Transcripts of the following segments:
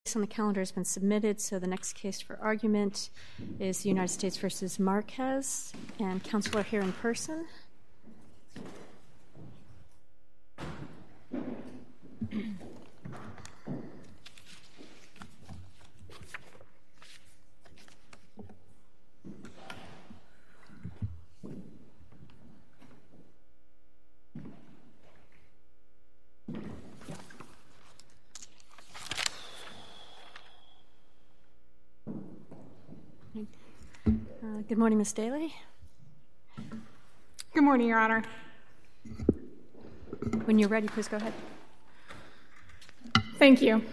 On the calendar has been submitted, so the next case for argument is the United States versus Marquez, and counsel are here in person. Good morning, Ms. Daly. Good morning, Your Honor. When you're ready, please go ahead. Thank you.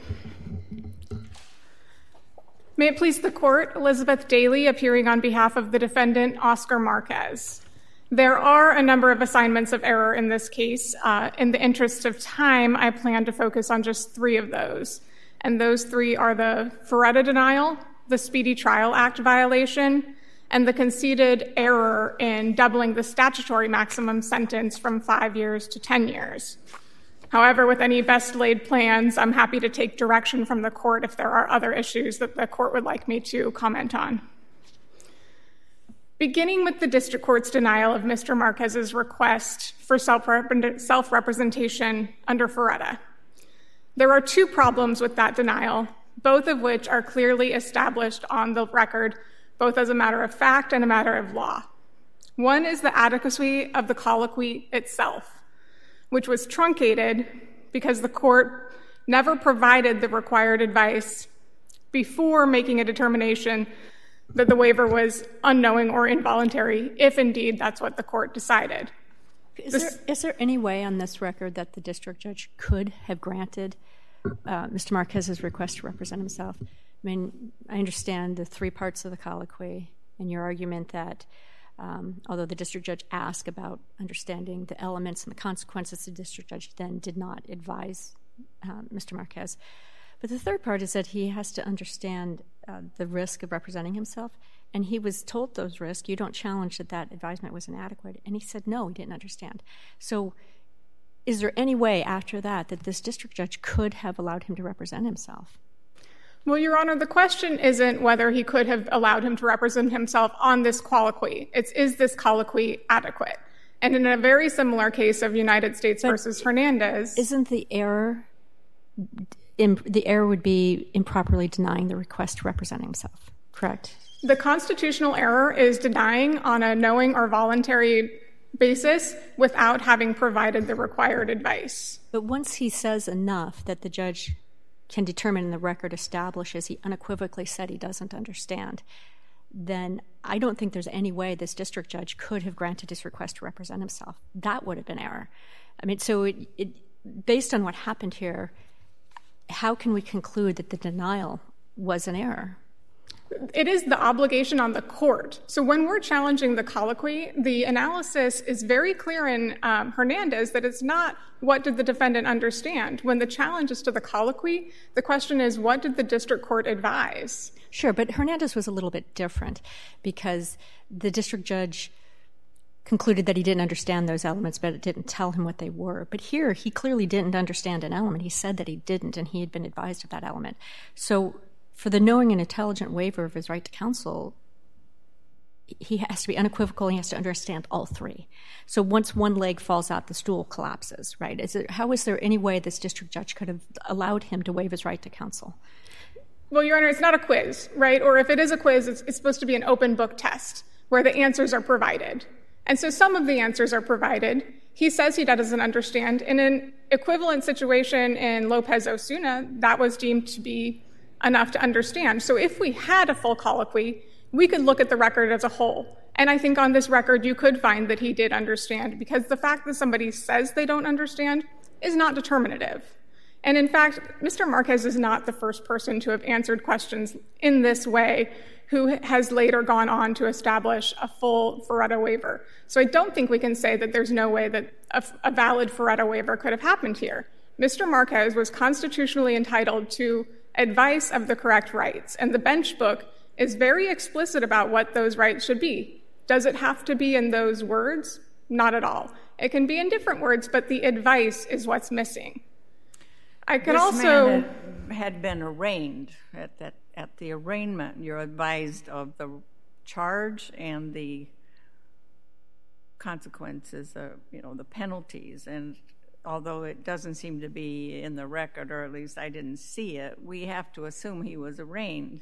May it please the Court, Elizabeth Daly appearing on behalf of the defendant, Oscar Marquez. There are a number of assignments of error in this case. In the interest of time, I plan to focus on just three of those. And those three are the Ferretta denial, the Speedy Trial Act violation, and the conceded error in doubling the statutory maximum sentence from 5 years to 10 years. However, with any best laid plans, I'm happy to take direction from the Court if there are other issues that the Court would like me to comment on. Beginning with the District Court's denial of Mr. Marquez's request for self-representation under Ferretta. There are two problems with that denial, both of which are clearly established on the record, both as a matter of fact and a matter of law. One is the adequacy of the colloquy itself, which was truncated because the Court never provided the required advice before making a determination that the waiver was unknowing or involuntary, if indeed that's what the Court decided. Is there any way on this record that the district judge could have granted Mr. Marquez's request to represent himself? I mean, I understand the three parts of the colloquy and your argument that although the district judge asked about understanding the elements and the consequences, the district judge then did not advise Mr. Marquez. But the third part is that he has to understand the risk of representing himself, and he was told those risks. You don't challenge that that advisement was inadequate, and he said no, he didn't understand. So is there any way after that that this district judge could have allowed him to represent himself? Well, Your Honor, the question isn't whether he could have allowed him to represent himself on this colloquy. It's, is this colloquy adequate? And in a very similar case of United States versus Hernandez... Isn't the error would be improperly denying the request to represent himself, correct? The constitutional error is denying on a knowing or voluntary basis without having provided the required advice. But once he says enough that the judge can determine and the record establishes he unequivocally said he doesn't understand, then I don't think there's any way this district judge could have granted his request to represent himself. That would have been error. I mean, so based on what happened here, how can we conclude that the denial was an error? It is the obligation on the Court. So when we're challenging the colloquy, the analysis is very clear in Hernandez that it's not what did the defendant understand. When the challenge is to the colloquy, the question is what did the district court advise? Sure, but Hernandez was a little bit different because the district judge concluded that he didn't understand those elements, but it didn't tell him what they were. But here, he clearly didn't understand an element. He said that he didn't, and he had been advised of that element. So for the knowing and intelligent waiver of his right to counsel, he has to be unequivocal. He has to understand all three. So once one leg falls out, the stool collapses, right? How is there any way this district judge could have allowed him to waive his right to counsel? Well, Your Honor, it's not a quiz, right? Or if it is a quiz, it's supposed to be an open book test where the answers are provided. And so some of the answers are provided. He says he doesn't understand. In an equivalent situation in Lopez Osuna, that was deemed to be enough to understand. So if we had a full colloquy, we could look at the record as a whole. And I think on this record, you could find that he did understand, because the fact that somebody says they don't understand is not determinative. And in fact, Mr. Marquez is not the first person to have answered questions in this way who has later gone on to establish a full Ferretta waiver. So I don't think we can say that there's no way that a valid Ferretta waiver could have happened here. Mr. Marquez was constitutionally entitled to advice of the correct rights, and the bench book is very explicit about what those rights should be. Does it have to be in those words? Not at all. It can be in different words, but the advice is what's missing. I could this man had been arraigned. At the arraignment, you're advised of the charge and the consequences, the penalties. And although it doesn't seem to be in the record, or at least I didn't see it, we have to assume he was arraigned.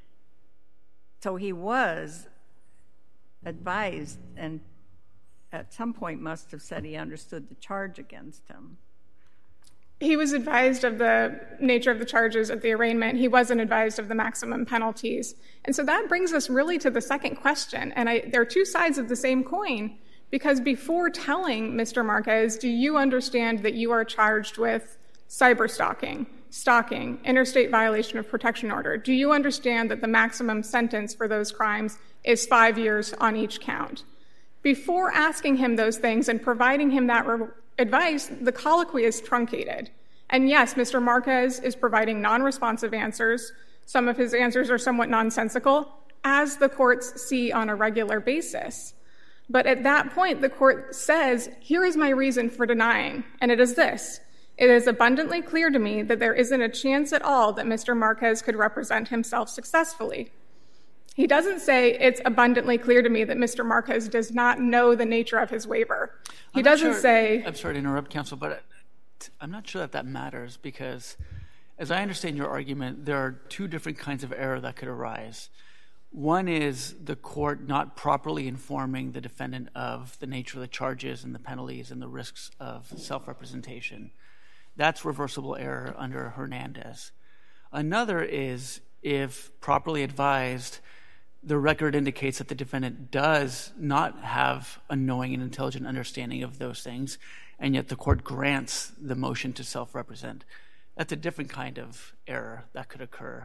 So he was advised, and at some point must have said he understood the charge against him. He was advised of the nature of the charges at the arraignment. He wasn't advised of the maximum penalties. And so that brings us really to the second question. And there are two sides of the same coin, because before telling Mr. Marquez, do you understand that you are charged with cyber stalking, interstate violation of protection order? Do you understand that the maximum sentence for those crimes is 5 years on each count? Before asking him those things and providing him that advice, the colloquy is truncated. And yes, Mr. Marquez is providing non-responsive answers. Some of his answers are somewhat nonsensical, as the courts see on a regular basis. But at that point, the court says, here is my reason for denying, and it is this. It is abundantly clear to me that there isn't a chance at all that Mr. Marquez could represent himself successfully. He doesn't say it's abundantly clear to me that Mr. Marquez does not know the nature of his waiver. He doesn't say... I'm sorry to interrupt, counsel, but I'm not sure that matters, because as I understand your argument, there are two different kinds of error that could arise. One is the court not properly informing the defendant of the nature of the charges and the penalties and the risks of self-representation. That's reversible error under Hernandez. Another is if properly advised, the record indicates that the defendant does not have a knowing and intelligent understanding of those things, and yet the court grants the motion to self-represent. That's a different kind of error that could occur.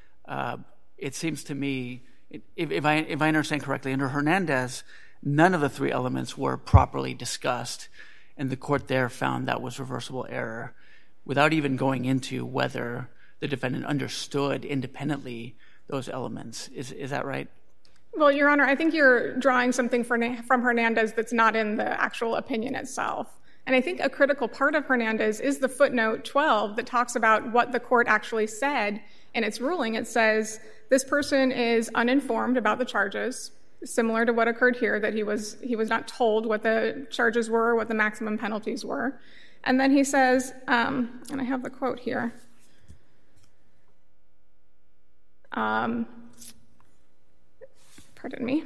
It seems to me, if I understand correctly, under Hernandez, none of the three elements were properly discussed, and the court there found that was reversible error without even going into whether the defendant understood independently those elements. Is that right? Well, Your Honor, I think you're drawing something from Hernandez that's not in the actual opinion itself. And I think a critical part of Hernandez is the footnote 12 that talks about what the court actually said in its ruling. It says, this person is uninformed about the charges, similar to what occurred here, that he was not told what the charges were, what the maximum penalties were. And then he says, and I have the quote here, pardon me.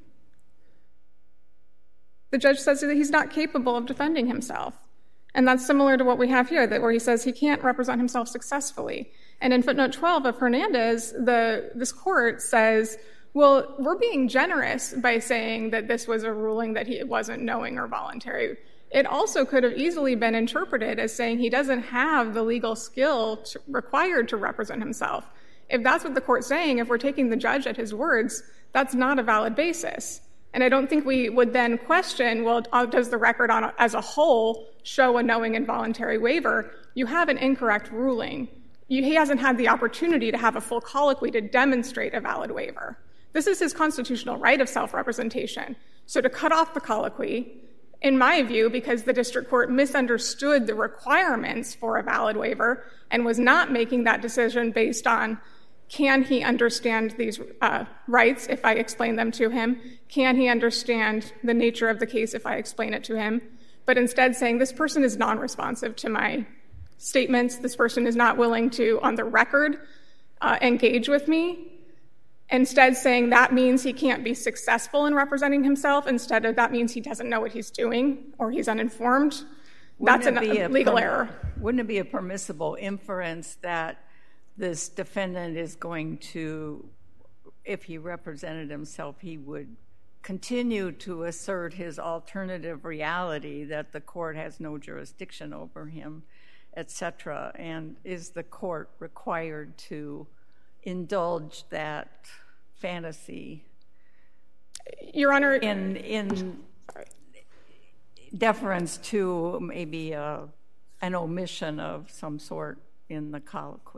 The judge says that he's not capable of defending himself. And that's similar to what we have here, where he says he can't represent himself successfully. And in footnote 12 of Hernandez, this court says, well, we're being generous by saying that this was a ruling that he wasn't knowing or voluntary. It also could have easily been interpreted as saying he doesn't have the legal skill required to represent himself. If that's what the court's saying, if we're taking the judge at his words, that's not a valid basis. And I don't think we would then question, well, does the record as a whole show a knowing and voluntary waiver? You have an incorrect ruling. He hasn't had the opportunity to have a full colloquy to demonstrate a valid waiver. This is his constitutional right of self-representation. So to cut off the colloquy, in my view, because the district court misunderstood the requirements for a valid waiver and was not making that decision based on, can he understand these rights if I explain them to him? Can he understand the nature of the case if I explain it to him? But instead saying, this person is non-responsive to my statements, this person is not willing to, on the record, engage with me. Instead saying that means he can't be successful in representing himself, instead of that means he doesn't know what he's doing or he's uninformed. That's a legal error. Wouldn't it be a permissible inference that this defendant is going to, if he represented himself, he would continue to assert his alternative reality that the court has no jurisdiction over him, etc.? And is the court required to indulge that fantasy, Your Honor, in deference to maybe an omission of some sort in the colloquy?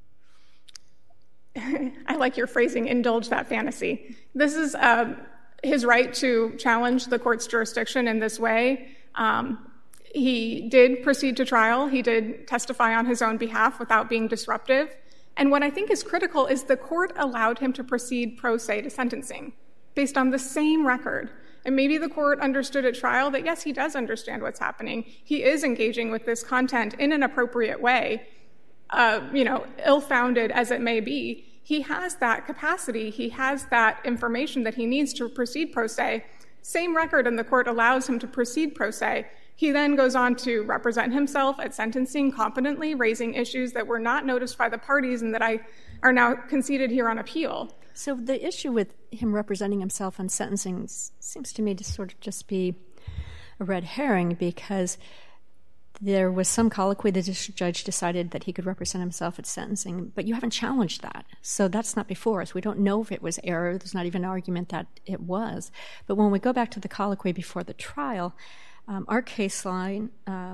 I like your phrasing, indulge that fantasy. This is his right to challenge the court's jurisdiction in this way. He did proceed to trial. He did testify on his own behalf without being disruptive. And what I think is critical is the court allowed him to proceed pro se to sentencing based on the same record. And maybe the court understood at trial that, yes, he does understand what's happening. He is engaging with this content in an appropriate way, ill-founded as it may be. He has that capacity. He has that information that he needs to proceed pro se. Same record, and the court allows him to proceed pro se. He then goes on to represent himself at sentencing competently, raising issues that were not noticed by the parties and that are now conceded here on appeal. So the issue with him representing himself on sentencing seems to me to sort of just be a red herring, because there was some colloquy. The district judge decided that he could represent himself at sentencing, but you haven't challenged that. So that's not before us. We don't know if it was error. There's not even an argument that it was. But when we go back to the colloquy before the trial, our case line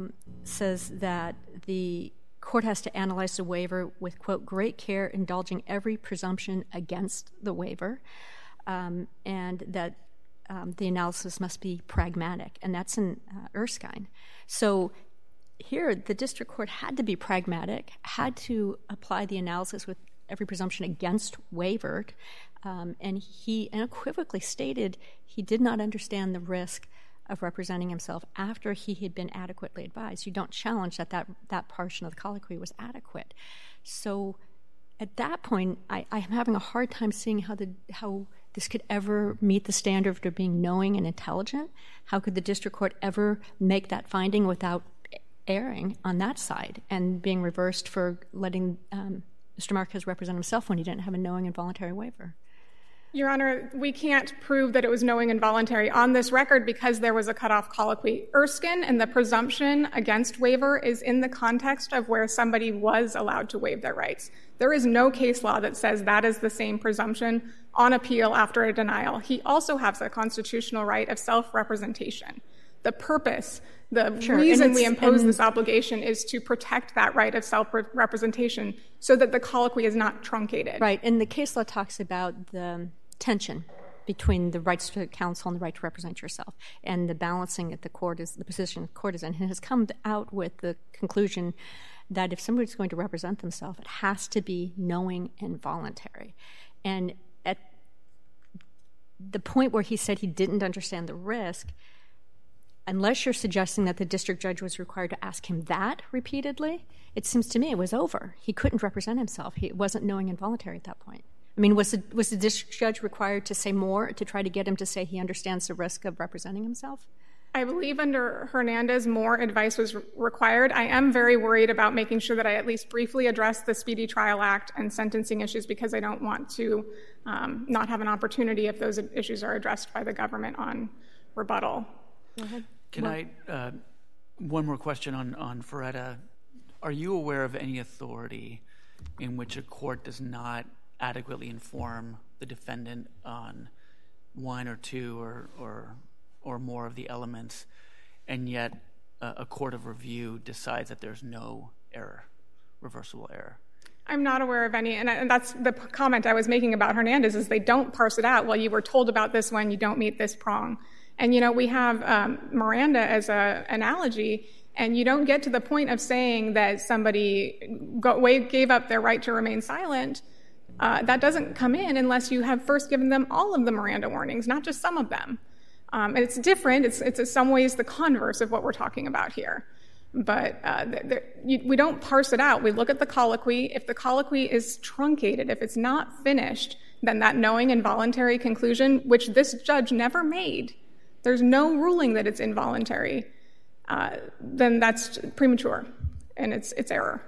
says that the court has to analyze the waiver with, quote, great care, indulging every presumption against the waiver, and that the analysis must be pragmatic. And that's in Erskine. So here, the district court had to be pragmatic, had to apply the analysis with every presumption against waiver, and he unequivocally stated he did not understand the risk of representing himself after he had been adequately advised. You don't challenge that portion of the colloquy was adequate. So at that point, I'm having a hard time seeing how this could ever meet the standard of being knowing and intelligent. How could the district court ever make that finding without erring on that side and being reversed for letting Mr. Marquez represent himself when he didn't have a knowing and voluntary waiver? Your Honor, we can't prove that it was knowing and voluntary on this record because there was a cutoff colloquy. Erskine and the presumption against waiver is in the context of where somebody was allowed to waive their rights. There is no case law that says that is the same presumption on appeal after a denial. He also has a constitutional right of self-representation. The purpose, the reason we impose this obligation is to protect that right of self-representation so that the colloquy is not truncated. Right, and the case law talks about the tension between the rights to counsel and the right to represent yourself, and the balancing at the court is the position the court is in. It has come out with the conclusion that if somebody's going to represent themselves, it has to be knowing and voluntary. And at the point where he said he didn't understand the risk, unless you're suggesting that the district judge was required to ask him that repeatedly, it seems to me it was over. He couldn't represent himself. He wasn't knowing and voluntary at that point. I mean, was the district judge required to say more to try to get him to say he understands the risk of representing himself? I believe under Hernandez, more advice was required. I am very worried about making sure that I at least briefly address the Speedy Trial Act and sentencing issues because I don't want to not have an opportunity if those issues are addressed by the government on rebuttal. Go ahead. Can I, one more question on Ferretta. Are you aware of any authority in which a court does not adequately inform the defendant on one or two or more of the elements, and yet a court of review decides that there's no error, reversible error? I'm not aware of any, and that's the comment I was making about Hernandez, is they don't parse it out. Well, you were told about this one, you don't meet this prong. And, we have Miranda as an analogy, and you don't get to the point of saying that somebody gave up their right to remain silent. That doesn't come in unless you have first given them all of the Miranda warnings, not just some of them. And it's different. It's in some ways the converse of what we're talking about here. But we don't parse it out. We look at the colloquy. If the colloquy is truncated, if it's not finished, then that knowing and voluntary conclusion, which this judge never made, there's no ruling that it's involuntary, then that's premature, and it's error.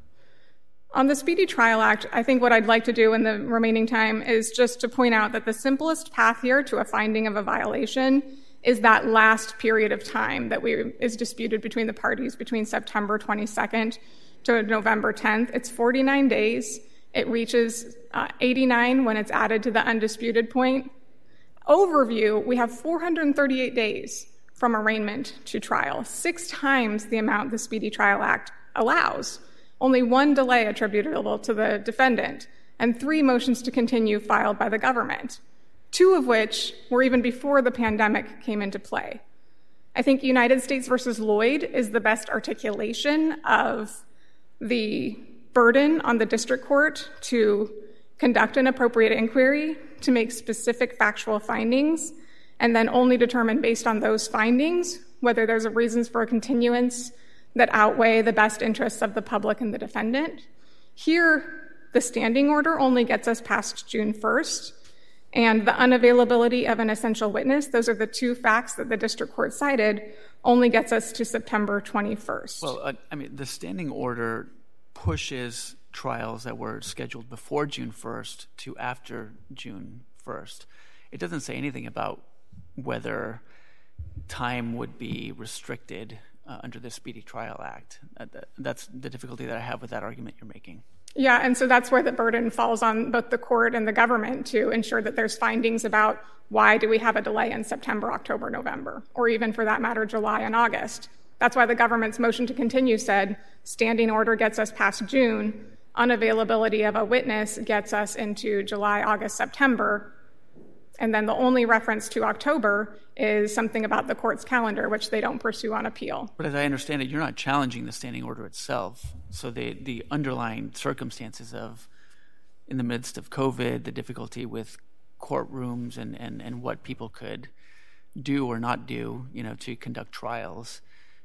On the Speedy Trial Act, I think what I'd like to do in the remaining time is just to point out that the simplest path here to a finding of a violation is that last period of time that is disputed between the parties between September 22nd to November 10th. It's 49 days. It reaches 89 when it's added to the undisputed point. Overview, we have 438 days from arraignment to trial, 6 times the amount the Speedy Trial Act allows. Only 1 delay attributable to the defendant, and 3 motions to continue filed by the government, 2 of which were even before the pandemic came into play. I think United States versus Lloyd is the best articulation of the burden on the district court to conduct an appropriate inquiry, to make specific factual findings, and then only determine based on those findings whether there's a reasons for a continuance that outweigh the best interests of the public and the defendant. Here, the standing order only gets us past June 1st, and the unavailability of an essential witness, those are the two facts that the district court cited, only gets us to September 21st. Well, the standing order pushes trials that were scheduled before June 1st to after June 1st. It doesn't say anything about whether time would be restricted under the Speedy Trial Act. That's the difficulty that I have with that argument you're making. Yeah, and so that's where the burden falls on both the court and the government to ensure that there's findings about why do we have a delay in September, October, November, or even for that matter, July and August. That's why the government's motion to continue said standing order gets us past June, unavailability of a witness gets us into July, August, September, and then the only reference to October is something about the court's calendar, which they don't pursue on appeal. But as I understand it, you're not challenging the standing order itself. So the underlying circumstances of, in the midst of COVID, the difficulty with courtrooms and what people could do or not do, to conduct trials,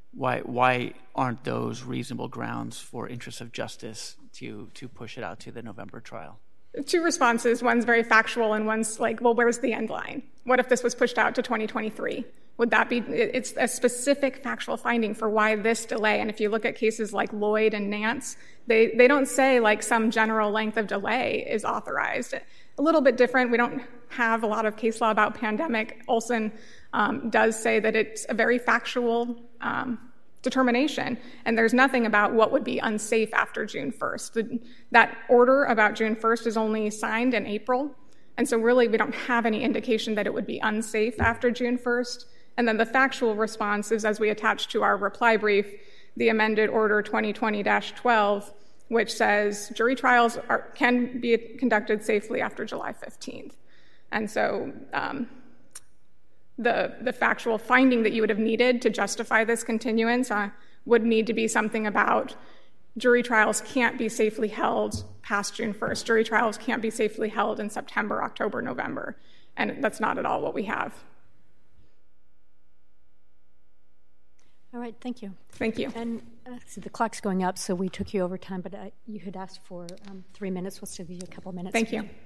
why aren't those reasonable grounds for interests of justice to push it out to the November trial? Two responses. One's very factual and one's like, well, where's the end line? What if this was pushed out to 2023? Would that be, it's a specific factual finding for why this delay. And if you look at cases like Lloyd and Nance, they don't say like some general length of delay is authorized. A little bit different. We don't have a lot of case law about pandemic. Olson does say that it's a very factual determination, and there's nothing about what would be unsafe after June 1st. That order about June 1st is only signed in April, and so really we don't have any indication that it would be unsafe after June 1st. And then the factual response is, as we attach to our reply brief, the amended order 2020-12, which says jury trials can be conducted safely after July 15th. And so the factual finding that you would have needed to justify this continuance would need to be something about jury trials can't be safely held past June 1st. Jury trials can't be safely held in September, October, November. And that's not at all what we have. All right, thank you. Thank you. And so the clock's going up, so we took you over time, but you had asked for 3 minutes. We'll still give you a couple minutes. Thank you.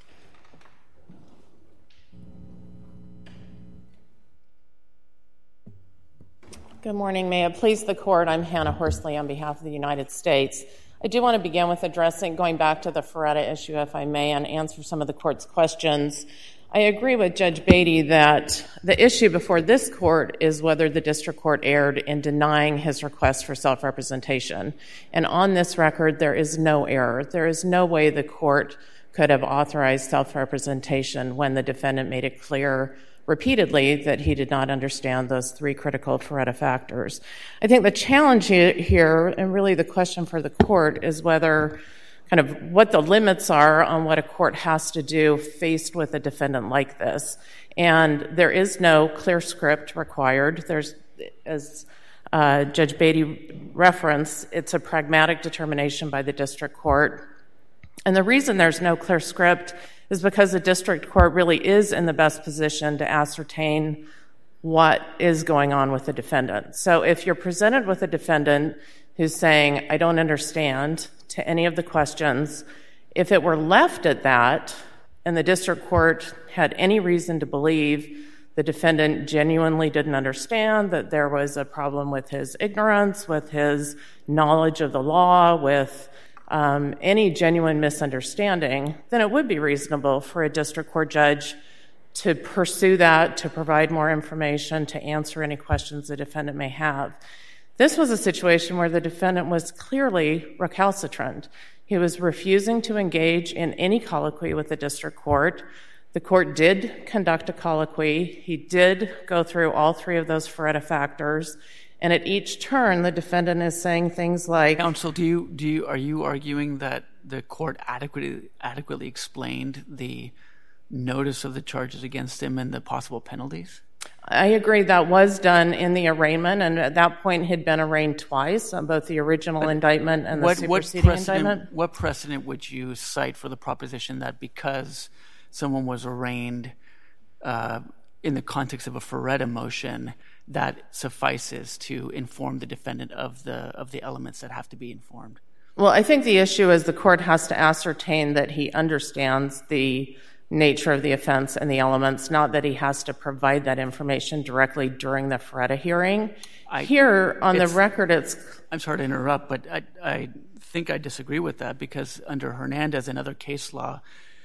Good morning. May it please the Court, I'm Hannah Horsley on behalf of the United States. I do want to begin with going back to the Ferretta issue, if I may, and answer some of the Court's questions. I agree with Judge Beatty that the issue before this Court is whether the District Court erred in denying his request for self-representation. And on this record, there is no error. There is no way the Court could have authorized self-representation when the defendant made it clear repeatedly that he did not understand those three critical Ferretta factors. I think the challenge here, and really the question for the Court, is whether kind of what the limits are on what a court has to do faced with a defendant like this. And there is no clear script required. There's, as Judge Beatty referenced, it's a pragmatic determination by the District Court. And the reason there's no clear script is because the District Court really is in the best position to ascertain what is going on with the defendant. So if you're presented with a defendant who's saying, I don't understand, to any of the questions, if it were left at that, and the District Court had any reason to believe the defendant genuinely didn't understand, that there was a problem with his ignorance, with his knowledge of the law, with any genuine misunderstanding, then it would be reasonable for a District Court judge to pursue that, to provide more information, to answer any questions the defendant may have. This was a situation where the defendant was clearly recalcitrant. He was refusing to engage in any colloquy with the District Court. The Court did conduct a colloquy. He did go through all three of those Ferretta factors. And at each turn, the defendant is saying things like... Counsel, are you arguing that the Court adequately explained the notice of the charges against him and the possible penalties? I agree that was done in the arraignment, and at that point had been arraigned twice on both the original indictment and the superseding indictment. What precedent would you cite for the proposition that because someone was arraigned in the context of a Ferretta motion, that suffices to inform the defendant of the elements that have to be informed? Well, I think the issue is the court has to ascertain that he understands the nature of the offense and the elements, not that he has to provide that information directly during the Ferretta hearing. Here, on the record, it's... I'm sorry to interrupt, but I think I disagree with that, because under Hernandez and other case law,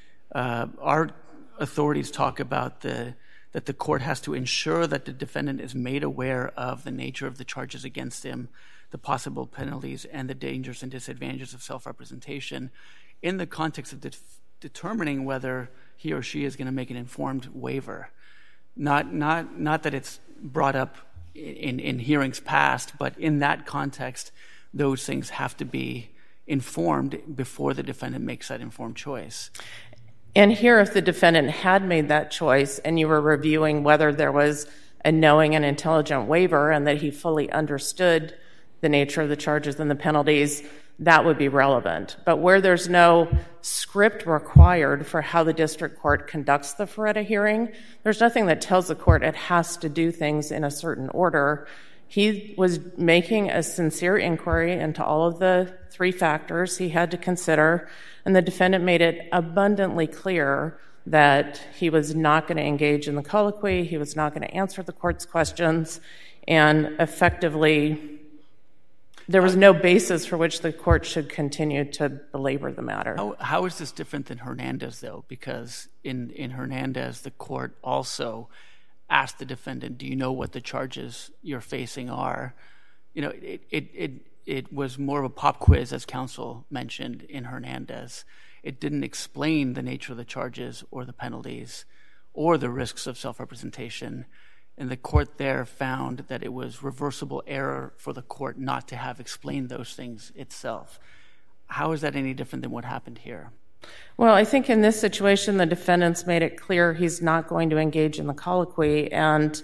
our authorities talk about that the court has to ensure that the defendant is made aware of the nature of the charges against him, the possible penalties, and the dangers and disadvantages of self-representation in the context of determining whether he or she is going to make an informed waiver. Not that it's brought up in hearings past, but in that context, those things have to be informed before the defendant makes that informed choice. And here, if the defendant had made that choice and you were reviewing whether there was a knowing and intelligent waiver and that he fully understood the nature of the charges and the penalties, that would be relevant. But where there's no script required for how the district court conducts the Ferretta hearing, there's nothing that tells the court it has to do things in a certain order. He was making a sincere inquiry into all of the three factors he had to consider, and the defendant made it abundantly clear that he was not going to engage in the colloquy, he was not going to answer the court's questions, and effectively there was no basis for which the court should continue to belabor the matter. How is this different than Hernandez, though? Because in Hernandez, the court also asked the defendant, do you know what the charges you're facing are? You know, it was more of a pop quiz, as counsel mentioned in Hernandez. It didn't explain the nature of the charges or the penalties or the risks of self-representation. And the court there found that it was reversible error for the court not to have explained those things itself. How is that any different than what happened here? Well, I think in this situation, the defendant's made it clear he's not going to engage in the colloquy and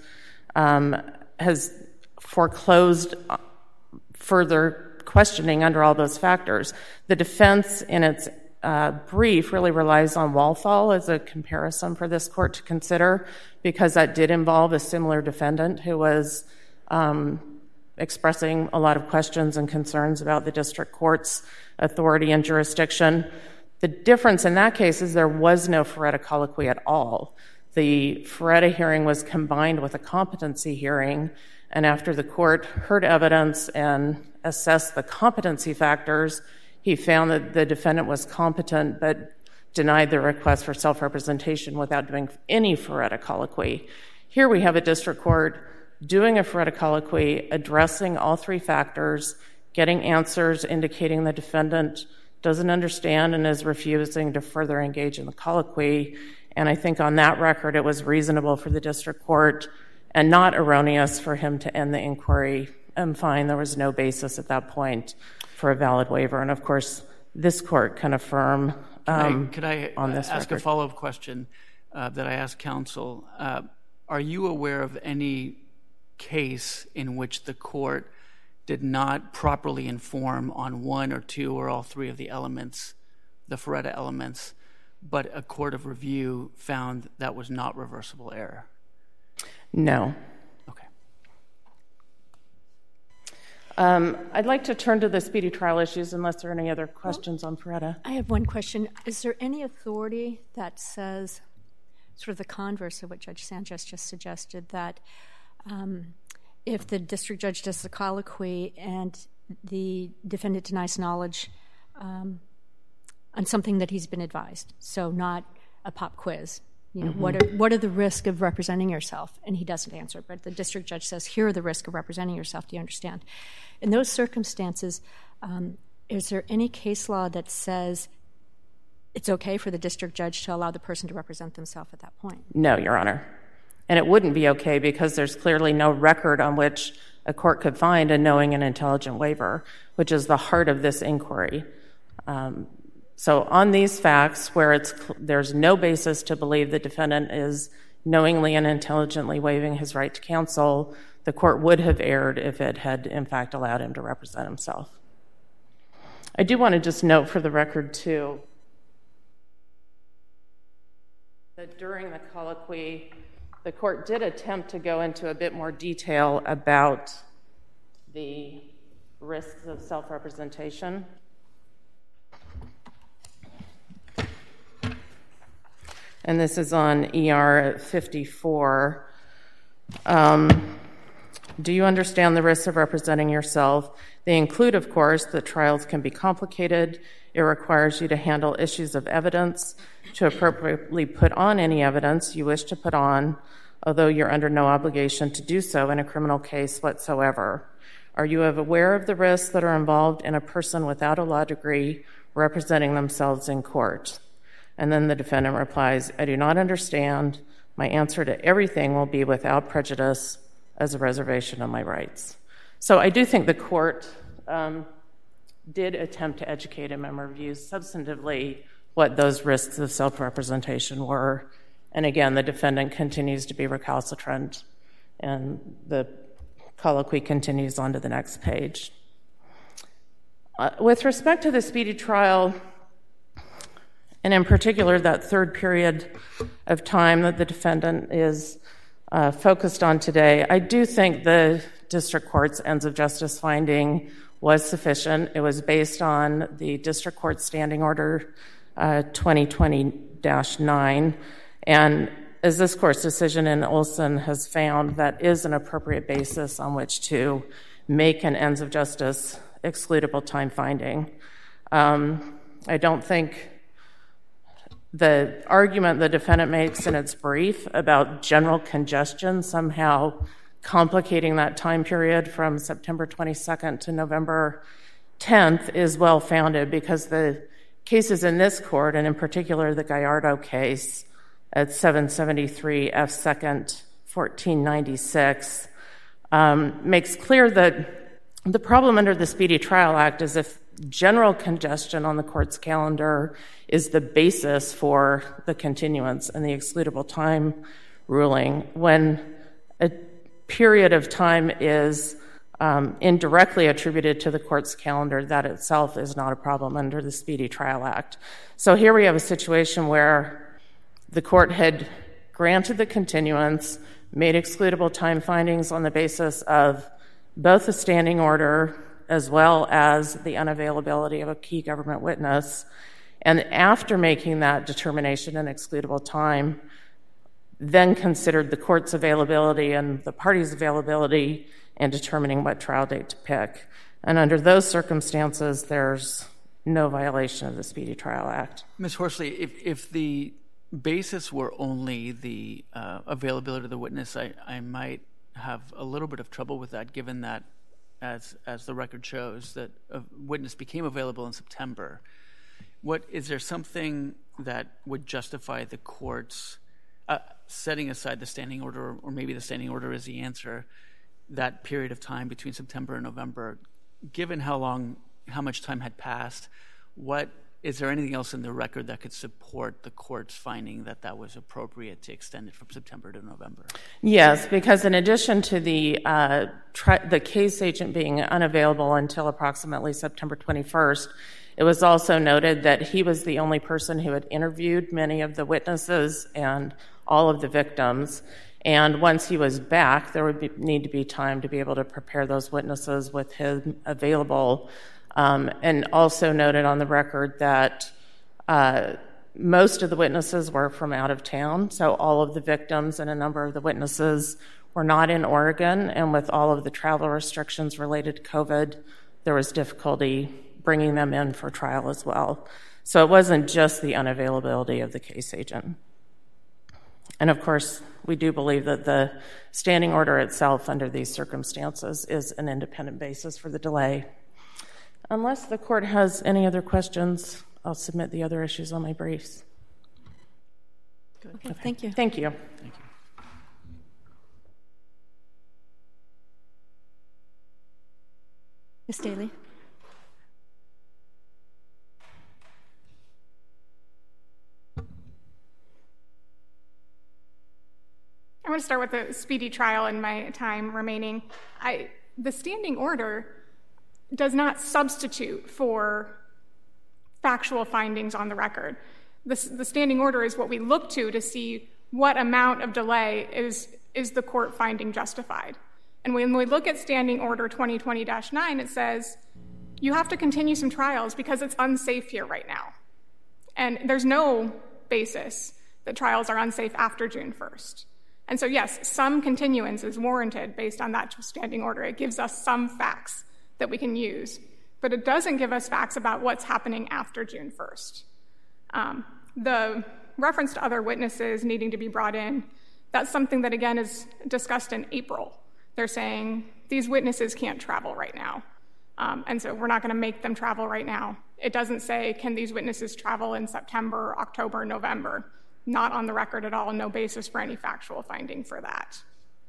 has foreclosed further questioning under all those factors. The defense, in its brief, really relies on Walthall as a comparison for this court to consider, because that did involve a similar defendant who was expressing a lot of questions and concerns about the district court's authority and jurisdiction. The difference in that case is there was no Ferretta colloquy at all. The Ferretta hearing was combined with a competency hearing, and after the court heard evidence and assessed the competency factors, he found that the defendant was competent but denied the request for self-representation without doing any Ferretta colloquy. Here we have a district court doing a Ferretta colloquy, addressing all three factors, getting answers indicating the defendant doesn't understand and is refusing to further engage in the colloquy. And I think on that record it was reasonable for the district court and not erroneous for him to end the inquiry and find there was no basis at that point for a valid waiver. And of course, this court can affirm Could I on this ask record. a follow-up question that I asked counsel? Are you aware of any case in which the court did not properly inform on one or two or all three of the elements, the Ferretta elements, but a court of review found that was not reversible error? No. Okay. I'd like to turn to the speedy trial issues unless there are any other questions on Ferretta. I have one question. Is there any authority that says, sort of the converse of what Judge Sanchez just suggested, that if the district judge does the colloquy and the defendant denies knowledge on something that he's been advised, so not a pop quiz, you know, what are the risks of representing yourself? And he doesn't answer, but the district judge says, here are the risks of representing yourself. Do you understand? In those circumstances, is there any case law that says it's okay for the district judge to allow the person to represent themselves at that point? No, Your Honor. And it wouldn't be okay because there's clearly no record on which a court could find a knowing and intelligent waiver, which is the heart of this inquiry. So on these facts where there's no basis to believe the defendant is knowingly and intelligently waiving his right to counsel, the court would have erred if it had, in fact, allowed him to represent himself. I do want to just note for the record, too, that during the colloquy, the court did attempt to go into a bit more detail about the risks of self-representation. And this is on ER 54. Do you understand the risks of representing yourself? They include, of course, that trials can be complicated. It requires you to handle issues of evidence, to appropriately put on any evidence you wish to put on, although you're under no obligation to do so in a criminal case whatsoever. Are you aware of the risks that are involved in a person without a law degree representing themselves in court? And then the defendant replies, I do not understand. My answer to everything will be without prejudice as a reservation of my rights. So I do think the court did attempt to educate him and review substantively what those risks of self-representation were. And again, the defendant continues to be recalcitrant, and the colloquy continues on to the next page. With respect to the speedy trial, and in particular that third period of time that the defendant is focused on today, I do think the district court's ends of justice finding was sufficient. It was based on the district court standing order 2020-9, and as this court's decision in Olson has found, that is an appropriate basis on which to make an ends of justice excludable time finding. I don't think the argument the defendant makes in its brief about general congestion somehow complicating that time period from September 22nd to November 10th is well-founded, because the cases in this court, and in particular the Gallardo case at 773 F. 2nd, 1496, makes clear that the problem under the Speedy Trial Act is if general congestion on the court's calendar is the basis for the continuance and the excludable time ruling, when a period of time is indirectly attributed to the court's calendar, that itself is not a problem under the Speedy Trial Act. So here we have a situation where the court had granted the continuance, made excludable time findings on the basis of both the standing order as well as the unavailability of a key government witness, and after making that determination in excludable time, then considered the court's availability and the parties' availability in determining what trial date to pick. And under those circumstances, there's no violation of the Speedy Trial Act. Ms. Horsley, if the basis were only the availability of the witness, I might have a little bit of trouble with that, given that, as the record shows, that a witness became available in September. Is there something that would justify the court's setting aside the standing order, or maybe the standing order is the answer, that period of time between September and November, given how much time had passed, is there anything else in the record that could support the court's finding that that was appropriate to extend it from September to November? Yes, because in addition to the case agent being unavailable until approximately September 21st, it was also noted that he was the only person who had interviewed many of the witnesses and all of the victims. And once he was back, there would need to be time to be able to prepare those witnesses with him available. And also noted on the record that most of the witnesses were from out of town, so all of the victims and a number of the witnesses were not in Oregon, and with all of the travel restrictions related to COVID, there was difficulty bringing them in for trial as well. So it wasn't just the unavailability of the case agent. And of course, we do believe that the standing order itself under these circumstances is an independent basis for the delay. Unless the court has any other questions, I'll submit the other issues on my briefs. Good. Okay, thank you. Thank you. Thank you. Ms. Daly. I want to start with the speedy trial in my time remaining. The standing order does not substitute for factual findings on the record. The standing order is what we look to see what amount of delay is the court finding justified. And when we look at Standing Order 2020-9, it says you have to continue some trials because it's unsafe here right now. And there's no basis that trials are unsafe after June 1st. And so, yes, some continuance is warranted based on that standing order. It gives us some facts that we can use, but it doesn't give us facts about what's happening after June 1st. The reference to other witnesses needing to be brought in, that's something that, again, is discussed in April. They're saying these witnesses can't travel right now, and so we're not going to make them travel right now. It doesn't say, can these witnesses travel in September, October, November? Not on the record at all, no basis for any factual finding for that.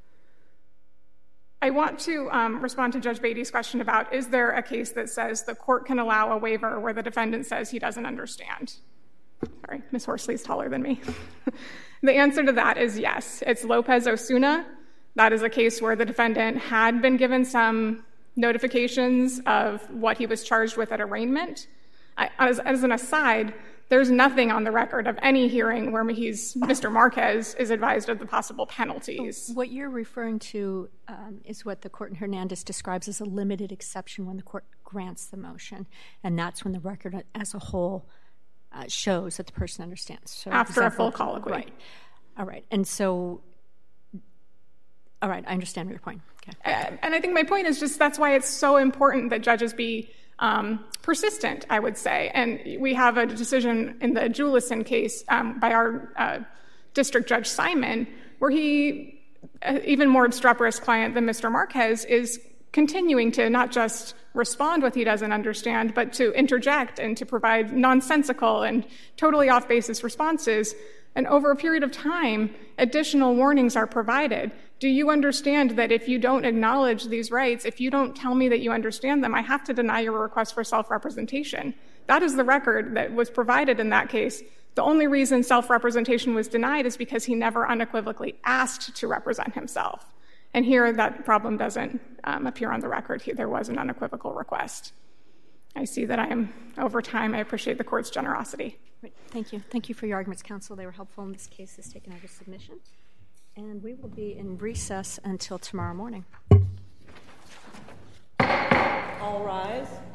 I want to respond to Judge Beatty's question about, is there a case that says the court can allow a waiver where the defendant says he doesn't understand? Sorry, Ms. Horsley's taller than me. The answer to that is yes. It's Lopez-Osuna. That is a case where the defendant had been given some notifications of what he was charged with at arraignment. As an aside, there's nothing on the record of any hearing where Mr. Marquez is advised of the possible penalties. What you're referring to is what the court in Hernandez describes as a limited exception when the court grants the motion, and that's when the record as a whole shows that the person understands. So after a full colloquy. Right. All right. And so, all right, I understand your point. Okay. And I think my point is just that's why it's so important that judges be persistent, I would say. And we have a decision in the Julison case by our district judge Simon, where he, even more obstreperous client than Mr. Marquez, is continuing to not just respond what he doesn't understand, but to interject and to provide nonsensical and totally off-basis responses. And over a period of time, additional warnings are provided. Do you understand that if you don't acknowledge these rights, if you don't tell me that you understand them, I have to deny your request for self-representation? That is the record that was provided in that case. The only reason self-representation was denied is because he never unequivocally asked to represent himself. And here, that problem doesn't appear on the record. There was an unequivocal request. I see that I am over time. I appreciate the court's generosity. Great. Thank you. Thank you for your arguments, counsel. They were helpful, and this case is taken under submission. And we will be in recess until tomorrow morning. All rise.